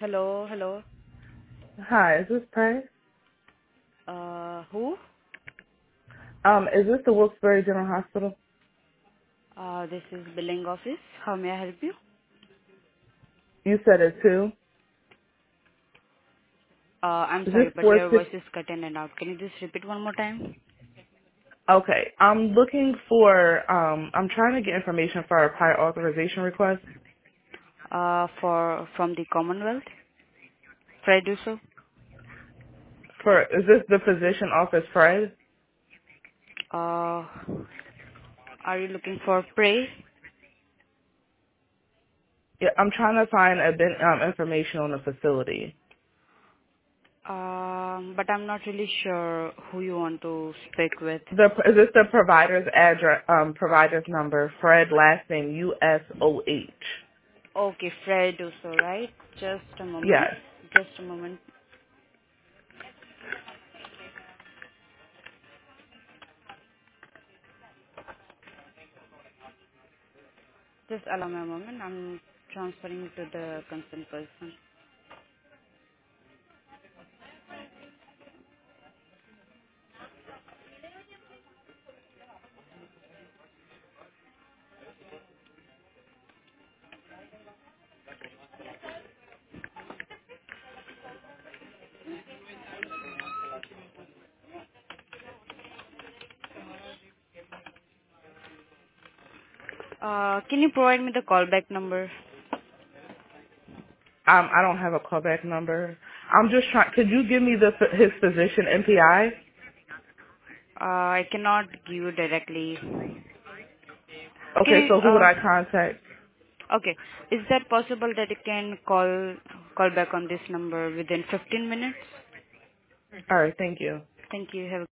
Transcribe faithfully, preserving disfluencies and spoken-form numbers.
Hello, hello. Hi, is this Price? Uh, who? Um, is this the Wilkes-Barre General Hospital? Uh, this is billing office. How may I help you? You said it too. Uh, I'm Is this sorry, but four your six? voice is cut in and out. Can you just repeat one more time? Okay, I'm looking for. Um, I'm trying to get information for a prior authorization request. Uh, for from the Commonwealth. Fred Russo. For is this the physician office, Fred? Uh, are you looking for Prey? Yeah, I'm trying to find a bit, um, information on the facility. Um, but I'm not really sure who you want to speak with. The is this the provider's address? Um, provider's number. Fred, last name U S O H. Okay, Fred Russo, right? Just a moment. Yes. Just a moment. Just allow me a moment. I'm transferring to the concerned person. Uh, can you provide me the callback number? Um, I don't have a callback number. I'm just trying. Could you give me the his physician N P I? Uh, I cannot give you directly. Can Okay, you, so who would uh, I contact? okay. Is that possible that you can call, call back on this number within fifteen minutes? All right, thank you. Thank you. Have a